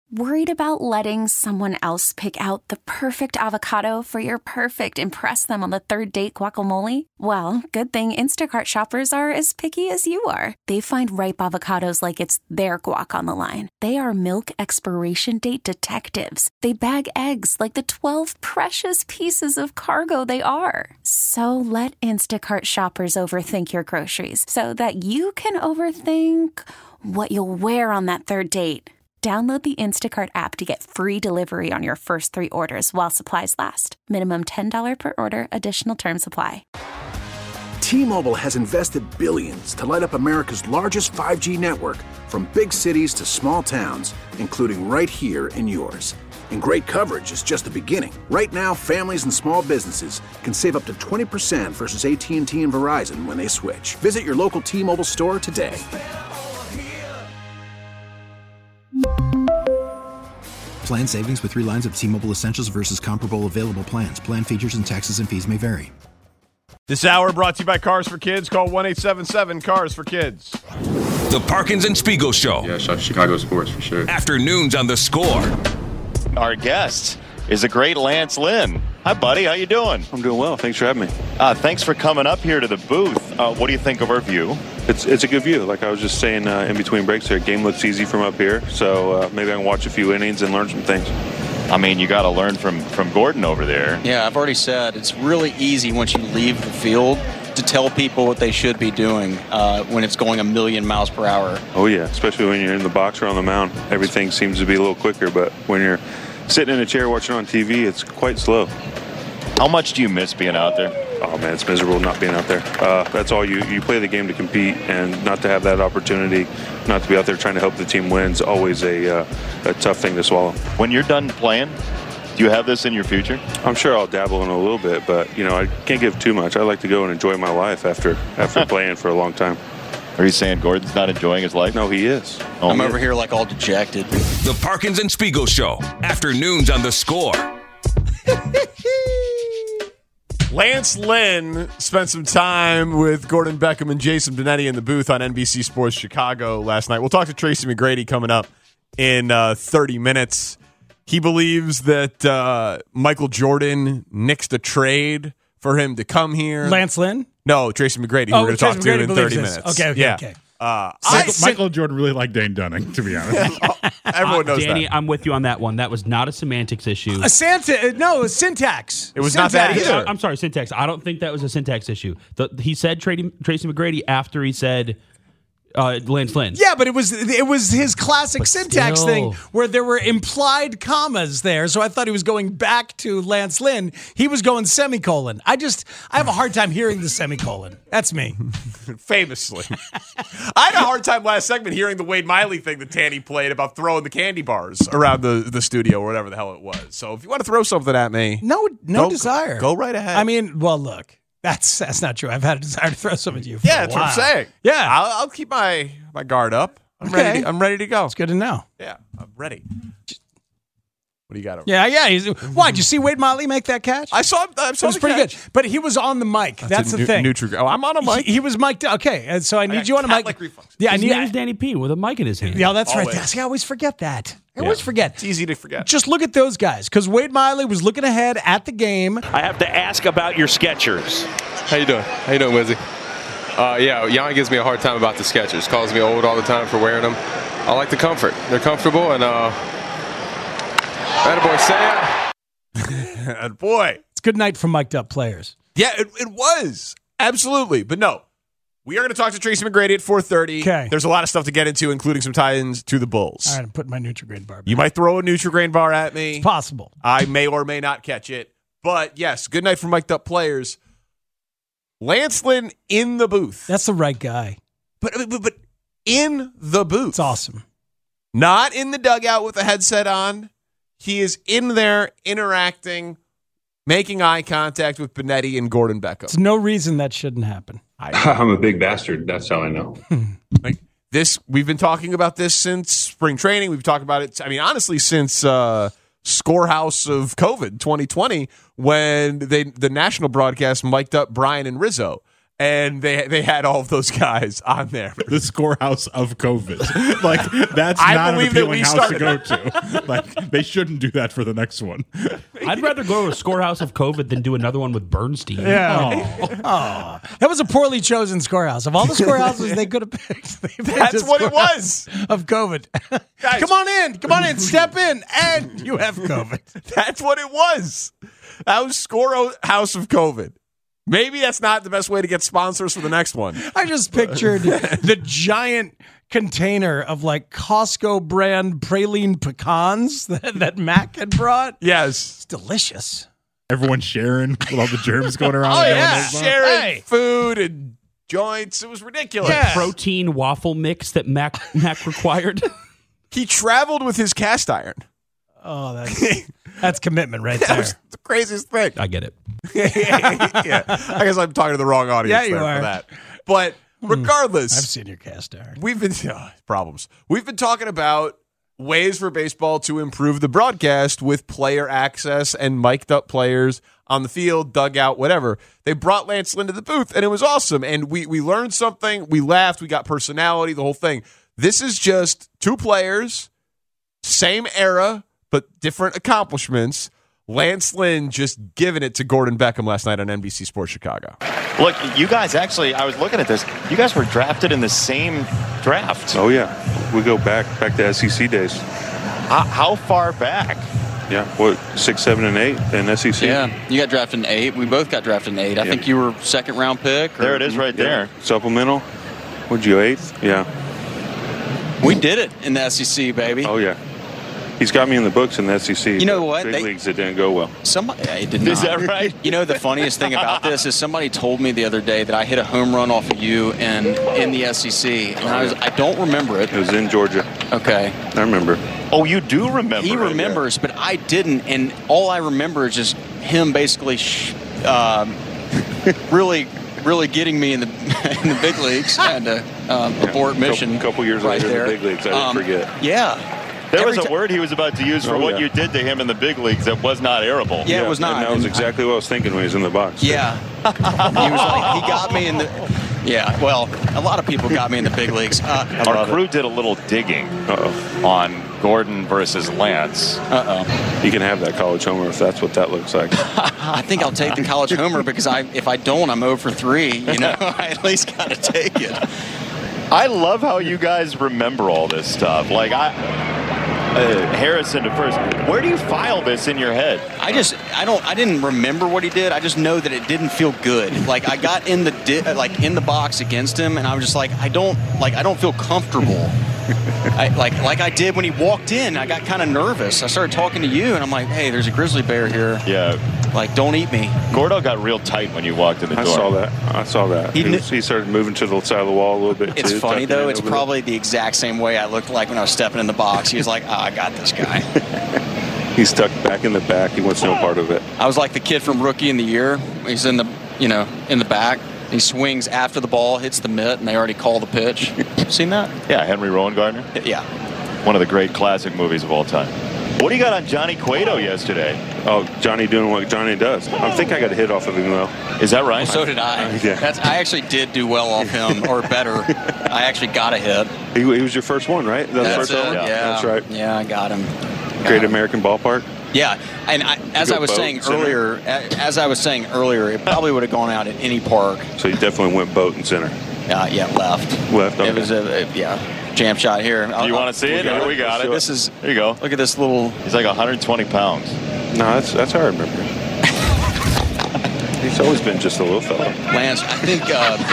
Worried about letting someone else pick out the perfect avocado for your perfect impress them on the third date guacamole? Well, good thing Instacart shoppers are as picky as you are. They find ripe avocados like it's their guac on the line. They are milk expiration date detectives. They bag eggs like the 12 precious pieces of cargo they are. So let Instacart shoppers overthink your groceries so that you can overthink what you'll wear on that third date. Download the Instacart app to get free delivery on your first 3 orders while supplies last. Minimum $10 per order. Additional terms apply. T-Mobile has invested billions to light up America's largest 5G network, from big cities to small towns, including right here in yours. And great coverage is just the beginning. Right now, families and small businesses can save up to 20% versus AT&T and Verizon when they switch. Visit your local T-Mobile store today. Plan savings with 3 lines of T-Mobile Essentials versus comparable available plans. Plan features and taxes and fees may vary. This hour brought to you by Cars for Kids. Call 1-877-CARS-FOR-KIDS. The Parkins and Spiegel Show. Yeah, Chicago sports for sure. Afternoons on The Score. Our guest is a great Lance Lynn. Hi, buddy. How you doing? I'm doing well. Thanks for having me. Thanks for coming up here to the booth. What do you think of our view? It's a good view. Like I was just saying in between breaks here, game looks easy from up here. So maybe I can watch a few innings and learn some things. I mean, you got to learn from Gordon over there. Yeah, I've already said it's really easy once you leave the field to tell people what they should be doing when it's going 1,000,000 miles per hour. Oh, yeah, especially when you're in the box or on the mound. Everything seems to be a little quicker, but when you're sitting in a chair watching on TV, it's quite slow. How much do you miss being out there? Oh, man, it's miserable not being out there. That's all. You play the game to compete, and not to have that opportunity, not to be out there trying to help the team win is always a tough thing to swallow. When you're done playing, do you have this in your future? I'm sure I'll dabble in a little bit, but, I can't give too much. I like to go and enjoy my life after playing for a long time. Are you saying Gordon's not enjoying his life? No, he is. Oh, I'm over here like all dejected. The Parkins and Spiegel Show. Afternoons on The Score. Lance Lynn spent some time with Gordon Beckham and Jason Benetti in the booth on NBC Sports Chicago last night. We'll talk to Tracy McGrady coming up in 30 minutes. He believes that Michael Jordan nixed a trade for him to come here. Lance Lynn? No, Tracy McGrady. We're going to talk to in 30 minutes. Okay. Michael Jordan really liked Dane Dunning, to be honest. Everyone knows Danny, that. I'm with you on that one. That was not a semantics issue. No, syntax. It was not that either. I'm sorry, syntax. I don't think that was a syntax issue. He said Tracy McGrady after he said Lance Lynn. Yeah, but it was his classic syntax thing where there were implied commas there. So I thought he was going back to Lance Lynn. He was going semicolon. I have a hard time hearing the semicolon. That's me. Famously. I had a hard time last segment hearing the Wade Miley thing that Tanny played about throwing the candy bars around the studio or whatever the hell it was. So if you want to throw something at me, no desire. Go right ahead. I mean, well, look. That's not true. I've had a desire to throw some at you. Yeah, that's what I'm saying. Yeah, I'll keep my guard up. I'm ready to go. It's good to know. Yeah, I'm ready. What do you got over Yeah. Why? Did you see Wade Miley make that catch? I saw it was pretty good. But he was on the mic. That's the thing. I'm on a mic. He was mic'd up. Okay, and so I need you on a mic. Yeah, his name is Danny P with a mic in his hand. Yeah, that's Always. right. See, I always forget that. I always forget. It's easy to forget. Just look at those guys, because Wade Miley was looking ahead at the game. I have to ask about your Skechers. How you doing, Wizzy? Jan gives me a hard time about the Skechers. Calls me old all the time for wearing them. I like the comfort. They're comfortable, and attaboy, Sam. Boy. It's good night for mic'd up players. Yeah, it was. Absolutely. But no, we are going to talk to Tracy McGrady at 4:30. Okay. There's a lot of stuff to get into, including some tie-ins to the Bulls. All right, I'm putting my Nutri-Grain bar back. You might throw a Nutri-Grain bar at me. It's possible. I may or may not catch it. But yes, good night for mic'd up players. Lance Lynn in the booth. That's the right guy. But in the booth. It's awesome. Not in the dugout with the headset on. He is in there interacting, making eye contact with Benetti and Gordon Beckham. There's no reason that shouldn't happen. I'm a big bastard. That's how I know. Like this, we've been talking about this since spring training. We've talked about it, I mean, honestly, since Scorehouse of COVID 2020, when the national broadcast mic'd up Brian and Rizzo. and they had all of those guys on there. The Scorehouse of COVID. Like, that's I not an believe that appealing we house started to go to. Like, they shouldn't do that for the next one. I'd rather go to a Scorehouse of COVID than do another one with Bernstein. Yeah. Oh. That was a poorly chosen scorehhouse. Of all the scorehouses they could have picked, they picked That's what it was. Of COVID. Guys. Come on in, step in, and you have COVID. That's what it was. That was Scorehouse of COVID. Maybe that's not the best way to get sponsors for the next one. I just pictured the giant container of like Costco brand praline pecans that Mac had brought. Yes. It's delicious. Everyone sharing with all the germs going around. Oh, yeah. Sharing food and joints. It was ridiculous. Yeah. Protein waffle mix that Mac required. He traveled with his cast iron. Oh, that's commitment right That there. was the craziest thing. I get it. Yeah. I guess I'm talking to the wrong audience Yeah, you there are. for that. But regardless, I've seen your cast iron. we've been problems. We've been talking about ways for baseball to improve the broadcast with player access and mic'd up players on the field, dugout, whatever. They brought Lance Lynn to the booth, and it was awesome. And we learned something. We laughed. We got personality, the whole thing. This is just two players, same era, but different accomplishments. Lance Lynn just giving it to Gordon Beckham last night on NBC Sports Chicago. Look, you guys actually, I was looking at this. You guys were drafted in the same draft. Oh, yeah. We go back to SEC days. How far back? Yeah, 6, 7, and 8 in SEC? Yeah, you got drafted in 8. We both got drafted in 8. I think you were second-round pick. There it is right there. Supplemental. Would you 8th? Yeah. We did it in the SEC, baby. Oh, yeah. He's got me in the books in the SEC. You know what? Big leagues, it didn't go well. It did not. Is that right? You know, the funniest thing about this is somebody told me the other day that I hit a home run off of you in the SEC, and I don't remember it. It was in Georgia. Okay. I remember. Oh, you do remember. He remembers, but I didn't, and all I remember is just him basically really getting me in the big leagues. I had to abort mission. A couple years right later there. in the big leagues, I didn't forget. Yeah. There was a word he was about to use for what you did to him in the big leagues that was not airable. Yeah, it was not. And that was exactly what I was thinking when he was in the box. Yeah. He got me in the... Yeah, well, a lot of people got me in the big leagues. Our crew did a little digging on Gordon versus Lance. You can have that college homer if that's what that looks like. I think I'll take the college homer because if I don't, I'm 0 for 3. You know, I at least got to take it. I love how you guys remember all this stuff. Like, Harrison to first. Where do you file this in your head? I didn't remember what he did. I just know that it didn't feel good. Like I got in the box against him, and I was just like, I don't feel comfortable. like I did when he walked in. I got kind of nervous. I started talking to you, and I'm like, hey, there's a grizzly bear here. Yeah. Like, don't eat me. Gordo got real tight when you walked in the door. I saw that. He started moving to the side of the wall a little bit. It's funny, though. It's probably the exact same way I looked like when I was stepping in the box. He was like, I got this guy. He's stuck back in the back. He wants no part of it. I was like the kid from Rookie in the Year. He's in the back. He swings after the ball, hits the mitt, and they already call the pitch. Seen that? Yeah, Henry Rowan Gardner. Yeah. One of the great classic movies of all time. What do you got on Johnny Cueto yesterday? Oh, Johnny doing what Johnny does. I think I got a hit off of him, though. Is that right? Well, so did I. Yeah. I actually did do well off him, or better. I actually got a hit. He was your first one, right? That's the first it. one? Yeah. That's right. Yeah, I got him. Great American Ballpark. Yeah, and as I was saying earlier, it probably would have gone out at any park. So you definitely went boat and center. Yeah, left. Left. Okay. It was jam shot here. Do you want to see it? Here we got it. There you go. Look at this little. He's like 120 pounds. No, that's how I remember. He's always been just a little fella. Lance, I think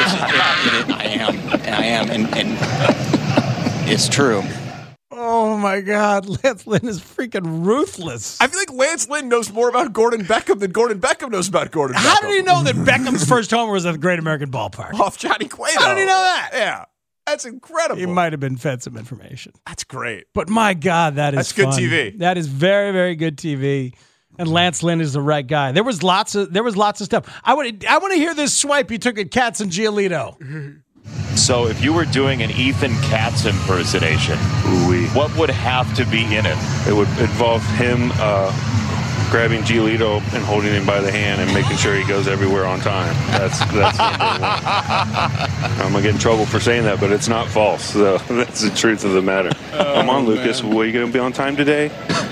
I am, and it's true. Oh my God, Lance Lynn is freaking ruthless. I feel like Lance Lynn knows more about Gordon Beckham than Gordon Beckham knows about Gordon Beckham. How did he know that Beckham's first homer was at the Great American Ballpark? Off Johnny Cueto. How did he know that? Yeah. That's incredible. He might have been fed some information. That's great. But my God, that's good fun. TV. That is very, very good TV. And Lance Lynn is the right guy. There was lots of stuff. I want to hear this swipe he took at Katz and Giolito. So if you were doing an Ethan Katz impersonation, what would have to be in it? It would involve him grabbing Giolito and holding him by the hand and making sure he goes everywhere on time. That's number one. I'm going to get in trouble for saying that, but it's not false. So that's the truth of the matter. Come on, Lucas. Were you going to be on time today?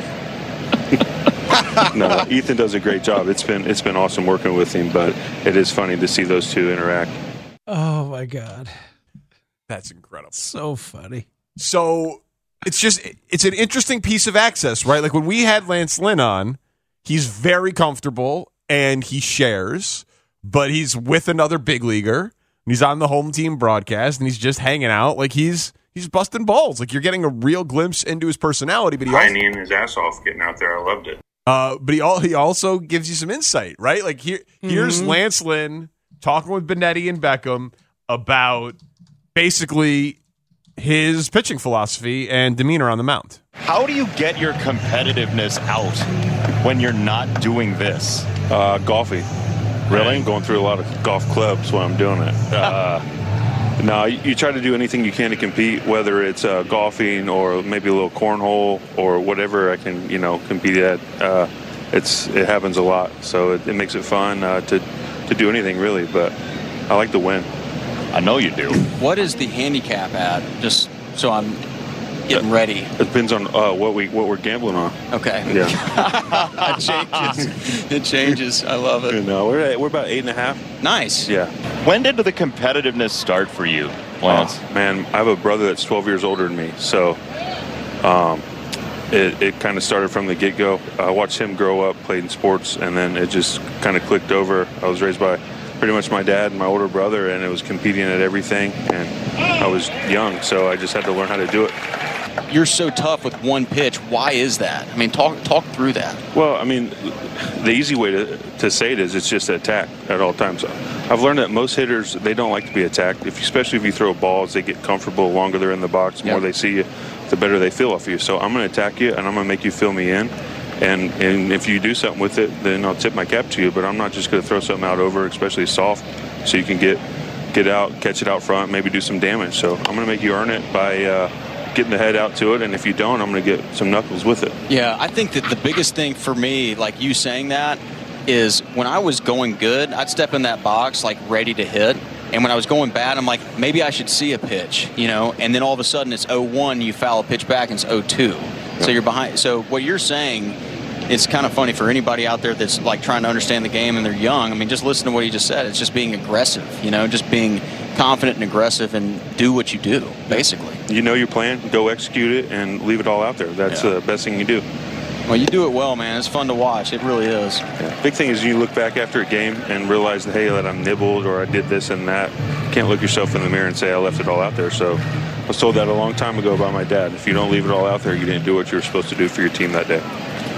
No, Ethan does a great job. It's been awesome working with him, but it is funny to see those two interact. Oh, my God. That's incredible. So funny. So it's an interesting piece of access, right? Like when we had Lance Lynn on, he's very comfortable and he shares, but he's with another big leaguer and he's on the home team broadcast and he's just hanging out. Like he's busting balls. Like you're getting a real glimpse into his personality, but Grinding his ass off getting out there. I loved it. But he also gives you some insight, right? Like here's Lance Lynn talking with Benetti and Beckham about basically his pitching philosophy and demeanor on the mound. How do you get your competitiveness out when you're not doing this? Golfing. Really? I'm going through a lot of golf clubs when I'm doing it. No, you try to do anything you can to compete, whether it's golfing or maybe a little cornhole or whatever I can, compete at. It happens a lot, so it makes it fun to do anything really. But I like to win. I know you do. What is the handicap at? Just so I'm getting ready. It depends on what we're gambling on. Okay. Yeah. It changes. It changes. I love it. No, we're about 8.5. Nice. Yeah. When did the competitiveness start for you, Lance? Man, I have a brother that's 12 years older than me, so it kind of started from the get-go. I watched him grow up, played in sports, and then it just kind of clicked over. I was raised by pretty much my dad and my older brother, and it was competing at everything, and I was young, so I just had to learn how to do it. You're so tough with one pitch. Why is that? I mean, talk through that. Well, I mean, the easy way to say it is it's just attack at all times. I've learned that most hitters, they don't like to be attacked, especially if you throw balls. They get comfortable. The longer they're in the box, the more they see you, the better they feel off you. So I'm going to attack you, and I'm going to make you feel me in. And if you do something with it, then I'll tip my cap to you. But I'm not just going to throw something out over, especially soft, so you can get out, catch it out front, maybe do some damage. So I'm going to make you earn it by getting the head out to it. And if you don't, I'm going to get some knuckles with it. Yeah, I think that the biggest thing for me, like you saying that, is when I was going good, I'd step in that box like ready to hit. And when I was going bad, I'm like, maybe I should see a pitch, And then all of a sudden it's 0-1, you foul a pitch back, and it's 0-2. So you're behind. So what you're saying, it's kind of funny for anybody out there that's like trying to understand the game and they're young. I mean, just listen to what he just said. It's just being aggressive, just being confident and aggressive and do what you do, basically. You know your plan, go execute it, and leave it all out there. That's the best thing you do. Well, you do it well, man. It's fun to watch. It really is. Yeah. Big thing is you look back after a game and realize that, hey, that I'm nibbled or I did this and that. You can't look yourself in the mirror and say I left it all out there. So I was told that a long time ago by my dad. If you don't leave it all out there, you didn't do what you were supposed to do for your team that day.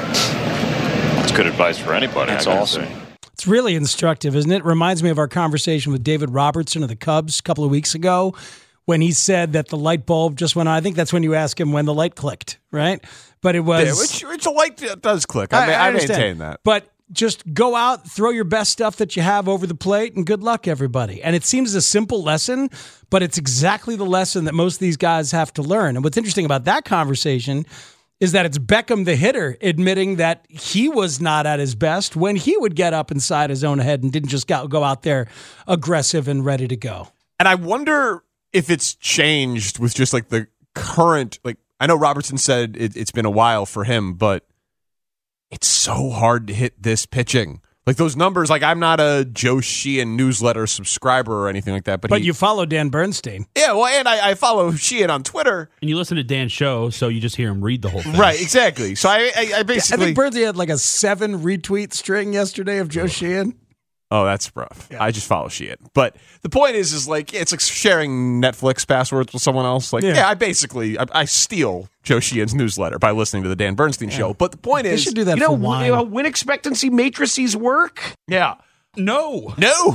That's good advice for anybody. That's awesome. It's really instructive, isn't it? Reminds me of our conversation with David Robertson of the Cubs a couple of weeks ago when he said that the light bulb just went on. I think that's when you asked him when the light clicked, right? But it was... Yeah, which a light does click. I maintain that. But just go out, throw your best stuff that you have over the plate, and good luck, everybody. And it seems a simple lesson, but it's exactly the lesson that most of these guys have to learn. And what's interesting about that conversation is that it's Beckham, the hitter, admitting that he was not at his best when he would get up inside his own head and didn't just go out there aggressive and ready to go. And I wonder if it's changed with just like the current, like I know Robertson said it's been a while for him, but it's so hard to hit this pitching. Like those numbers, like I'm not a Joe Sheehan newsletter subscriber or anything like that. But you follow Dan Bernstein. Yeah, well, and I follow Sheehan on Twitter. And you listen to Dan's show, so you just hear him read the whole thing. Right, exactly. So I basically... I think Bernstein had like a 7 retweet string yesterday of Joe Sheehan. Oh, that's rough. Yeah. I just follow Sheehan. But the point is like it's like sharing Netflix passwords with someone else. Like, I basically I steal Joe Sheehan's newsletter by listening to the Dan Bernstein show. But the point is, should do that for wine. How win expectancy matrices work? Yeah. No.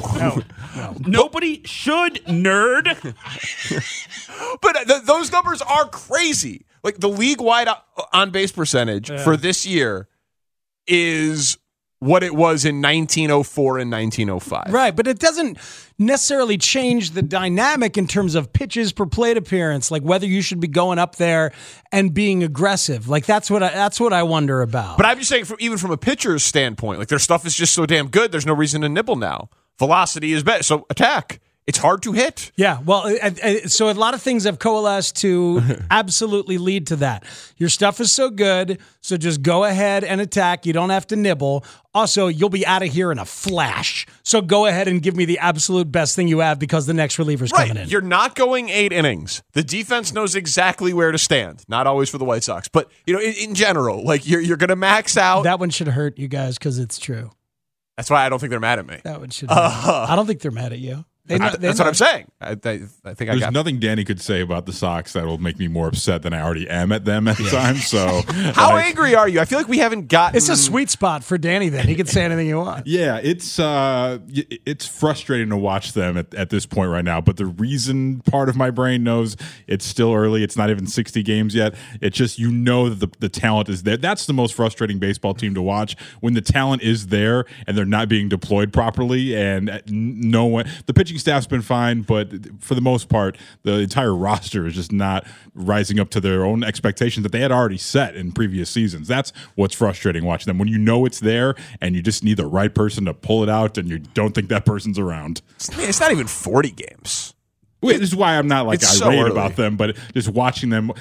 Nobody should, nerd. But those numbers are crazy. Like the league-wide on-base percentage for this year is what it was in 1904 and 1905. Right, but it doesn't necessarily change the dynamic in terms of pitches per plate appearance, like whether you should be going up there and being aggressive. Like that's what I wonder about. But I'm just saying, even from a pitcher's standpoint, like their stuff is just so damn good. There's no reason to nibble now. Velocity is better, so attack. It's hard to hit. Yeah, well, so a lot of things have coalesced to absolutely lead to that. Your stuff is so good, so just go ahead and attack. You don't have to nibble. Also, you'll be out of here in a flash. So go ahead and give me the absolute best thing you have because the next reliever's coming in. You're not going 8 innings. The defense knows exactly where to stand. Not always for the White Sox, but in general, like you're going to max out. That one should hurt you guys because it's true. That's why I don't think they're mad at me. That one should hurt. I don't think they're mad at you. That's what I'm saying. I think there's nothing Danny could say about the Sox that will make me more upset than I already am at them at times. So, how angry are you? I feel like we haven't gotten. It's a sweet spot for Danny. Then he can say anything you want. Yeah, it's frustrating to watch them at this point right now. But the reason part of my brain knows it's still early. It's not even 60 games yet. It's just that the talent is there. That's the most frustrating baseball team to watch when the talent is there and they're not being deployed properly and no one. The pitching staff's been fine, but for the most part, the entire roster is just not rising up to their own expectations that they had already set in previous seasons. That's what's frustrating watching them when you know it's there and you just need the right person to pull it out and you don't think that person's around. It's not even 40 games. This is why I'm not irate about them, but just watching them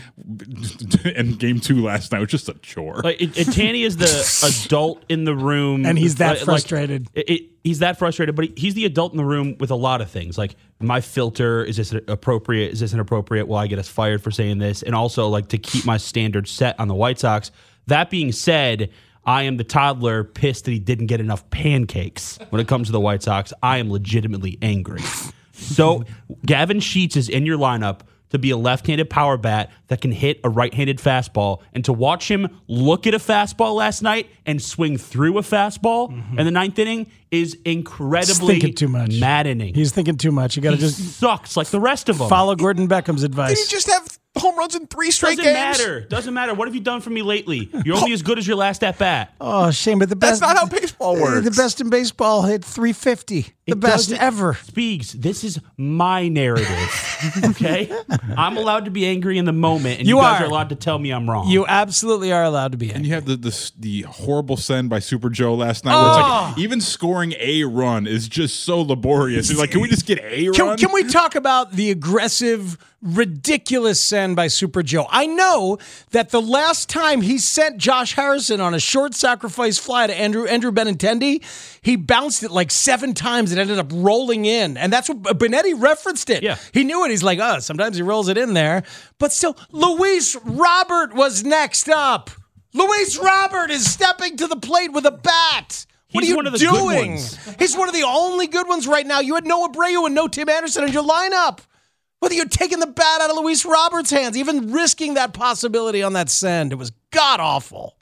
in Game 2 last night was just a chore. Tanny is the adult in the room, and he's that frustrated. He's that frustrated, but he's the adult in the room with a lot of things. Like, my filter, is this appropriate? Is this inappropriate? Will I get us fired for saying this? And also, like, to keep my standards set on the White Sox. That being said, I am the toddler pissed that he didn't get enough pancakes when it comes to the White Sox. I am legitimately angry. So Gavin Sheets is in your lineup to be a left-handed power bat that can hit a right-handed fastball. And to watch him look at a fastball last night and swing through a fastball in the 9th inning is incredibly maddening. He's thinking too much. You got to just sucks like the rest of them. Follow Gordon Beckham's advice. Did he just have home runs in 3 straight games? Doesn't matter. What have you done for me lately? You're only as good as your last at bat. Oh, shame. But that's not how baseball works. The best in baseball hit 350. The best ever. Speaks. This is my narrative. Okay? I'm allowed to be angry in the moment, and you guys are allowed to tell me I'm wrong. You absolutely are allowed to be angry. And you have the horrible send by Super Joe last night. Where it's like, even scoring a run is just so laborious. It's like, can we just get a run? Can we talk about the aggressive, ridiculous send by Super Joe? I know that the last time he sent Josh Harrison on a short sacrifice fly to Andrew Benintendi, he bounced it like 7 times and ended up rolling in. And that's what Benetti referenced it. Yeah. He knew it. He's like, sometimes he rolls it in there. But still, Luis Robert was next up. Luis Robert is stepping to the plate with a bat. What are you doing? He's one of the only good ones right now. You had Noah Abreu and no Tim Anderson in your lineup. Whether you're taking the bat out of Luis Roberts' hands, even risking that possibility on that send, it was god-awful.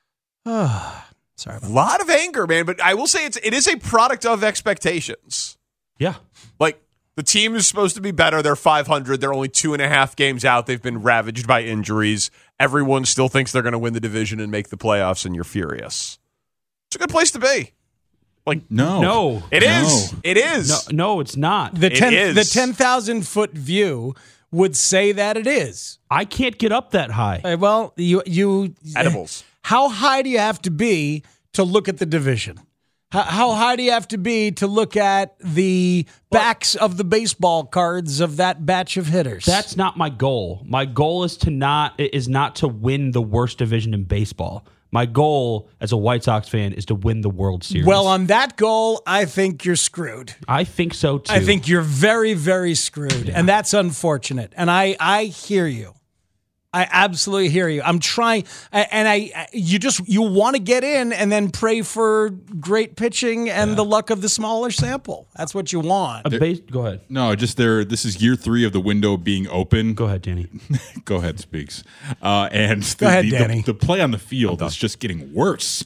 Sorry about that. A lot of anger, man, but I will say it is a product of expectations. Yeah. Like, the team is supposed to be better. They're 500. They're only 2.5 games out. They've been ravaged by injuries. Everyone still thinks they're going to win the division and make the playoffs, and you're furious. It's a good place to be. Like, no. It is. It is. No, it's not. The 10,000-foot view would say that it is. I can't get up that high. Well, you edibles. How high do you have to be to look at the division? How high do you have to be to look at the backs of the baseball cards of that batch of hitters? That's not my goal. My goal is not to win the worst division in baseball. My goal as a White Sox fan is to win the World Series. Well, on that goal, I think you're screwed. I think so, too. I think you're very, very screwed, and that's unfortunate. And I hear you. I absolutely hear you. I'm trying, and you want to get in and then pray for great pitching and the luck of the smaller sample. That's what you want. Go ahead. No, this is year 3 of the window being open. Go ahead, Danny. Go ahead, Speaks. And Go ahead, Danny. The play on the field is just getting worse.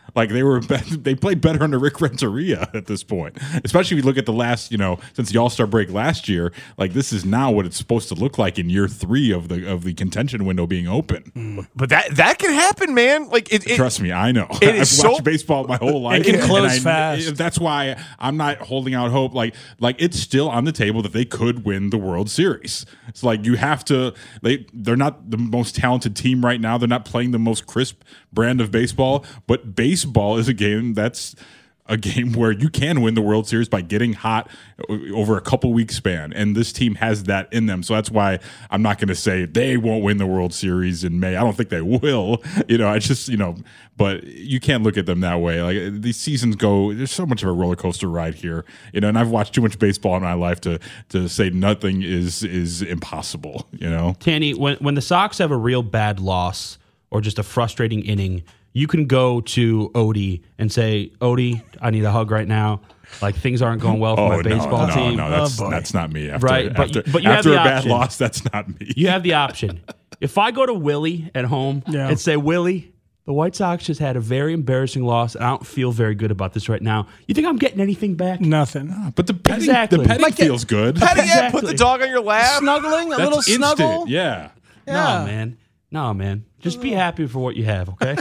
Like they played better under Rick Renteria at this point. Especially if you look at the last, since the All-Star break last year, like this is now what it's supposed to look like in year 3 of the contention window being open. But that can happen, man. Like trust me, I know. I've watched baseball my whole life. It can close fast. That's why I'm not holding out hope. Like it's still on the table that they could win the World Series. It's like you have to. They're not the most talented team right now. They're not playing the most crisp brand of baseball, but baseball is a game where you can win the World Series by getting hot over a couple week span, and this team has that in them. So that's why I'm not going to say they won't win the World Series in May. I don't think they will. But you can't look at them that way. Like these seasons go, there's so much of a roller coaster ride here. And I've watched too much baseball in my life to say nothing is impossible. Tanny, when the Sox have a real bad loss or just a frustrating inning, you can go to Odie and say, Odie, I need a hug right now. Like things aren't going well for my baseball team. No, that's not me. But you have after the a bad option. loss, that's not me. You have the option. If I go to Willie at home and say, Willie, the White Sox just had a very embarrassing loss, and I don't feel very good about this right now. You think I'm getting anything back? Nothing. But the petting feels good. Petting, put the dog on your lap. Snuggling, a little instant. snuggle. Yeah. No, man. Just be happy for what you have, okay?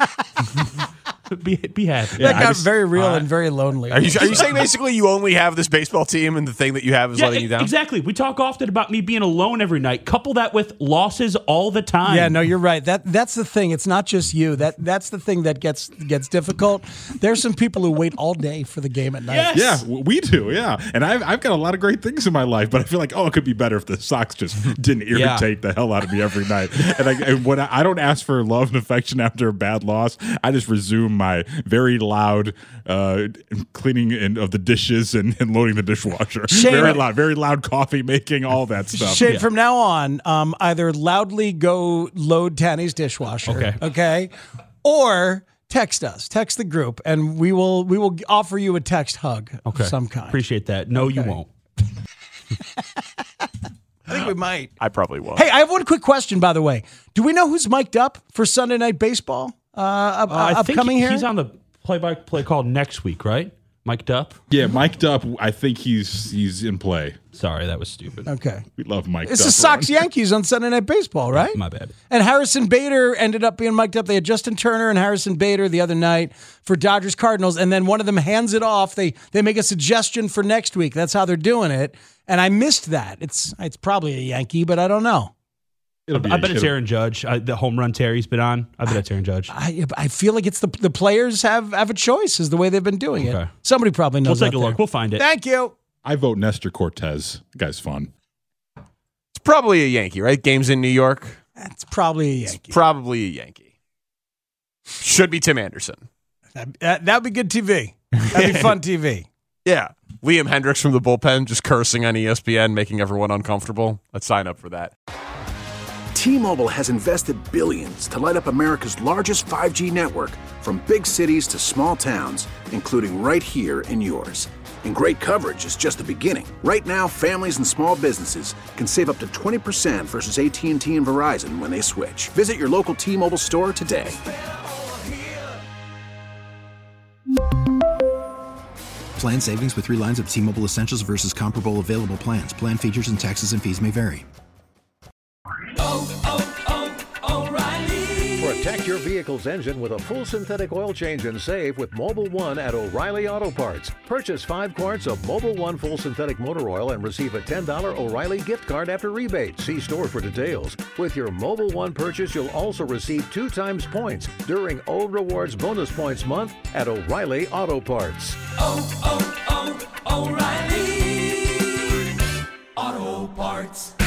Be happy. That got very real and very lonely. Are you saying basically you only have this baseball team and the thing that you have is letting you down? Exactly. We talk often about me being alone every night. Couple that with losses all the time. Yeah, no, you're right. That's the thing. It's not just you. That's the thing that gets difficult. There's some people who wait all day for the game at night. Yes. Yeah, we do. Yeah, and I've got a lot of great things in my life, but I feel like it could be better if the Sox just didn't irritate the hell out of me every night. And when I don't ask for love and affection after a bad loss, I just resume my very loud cleaning of the dishes and loading the dishwasher. Shane, very loud coffee making, all that stuff. Shane, from now on, either loudly go load Tanny's dishwasher, okay, or text us, text the group, and we will offer you a text hug of some kind. Appreciate that. No, you won't. I think we might. I probably won't. Hey, I have one quick question, by the way. Do we know who's mic'd up for Sunday Night Baseball? I think upcoming here? He's on the play-by-play call next week, right? Mic'd up? Yeah, mic'd up. I think he's in play. Sorry, that was stupid. Okay. We love mic'd up. It's the Sox-Yankees on Sunday Night Baseball, right? My bad. And Harrison Bader ended up being mic'd up. They had Justin Turner and Harrison Bader the other night for Dodgers-Cardinals, and then one of them hands it off. They make a suggestion for next week. That's how they're doing it, and I missed that. It's probably a Yankee, but I don't know. I bet it's Aaron Judge. The home run Terry's been on. I bet it's Aaron Judge. I feel like it's the players have a choice is the way they've been doing it. Somebody probably knows. We'll take a look. We'll find it. Thank you. I vote Nestor Cortez. The guy's fun. It's probably a Yankee, right? Game's in New York. It's probably a Yankee. It's probably a Yankee. Should be Tim Anderson. That'd be good TV. That'd be fun TV. Yeah. Liam Hendricks from the bullpen just cursing on ESPN, making everyone uncomfortable. Let's sign up for that. T-Mobile has invested billions to light up America's largest 5G network, from big cities to small towns, including right here in yours. And great coverage is just the beginning. Right now, families and small businesses can save up to 20% versus AT&T and Verizon when they switch. Visit your local T-Mobile store today. Plan savings with 3 lines of T-Mobile Essentials versus comparable available plans. Plan features and taxes and fees may vary. Protect your vehicle's engine with a full synthetic oil change and save with Mobil 1 at O'Reilly Auto Parts. Purchase 5 quarts of Mobil 1 full synthetic motor oil and receive a $10 O'Reilly gift card after rebate. See store for details. With your Mobil 1 purchase, you'll also receive 2 times points during O Rewards Bonus Points Month at O'Reilly Auto Parts. O'Reilly Auto Parts.